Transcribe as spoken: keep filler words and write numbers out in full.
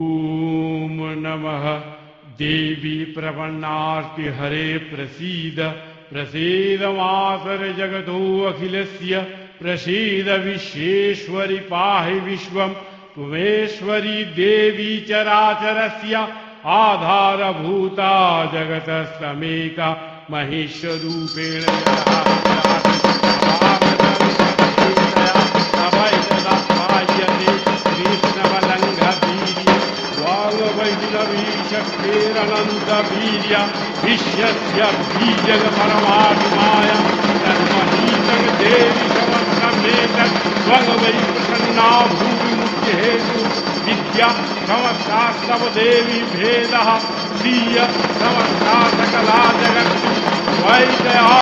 ॐ नमः देवी प्रपन्नार्ति हरे प्रसीद प्रसीद मातर जगतो अखिलस्य प्रसीद विश्वेश्वरि पाहि विश्वं त्वमेश्वरी देवी चराचरस्य आधारभूता जगतस्तमेका महिषरूपेण वैष्णवीशक्तेरनन्तवीर्य विश्वस्य बीजग परमात्माया तन्महीतग देवी समस्तमेतत् त्वं वै प्रसन्ना भूमिमुख्यहेतु विद्या समस्तास्तव देवी भेदः प्रिय समस्ता सकला जगत् वै दया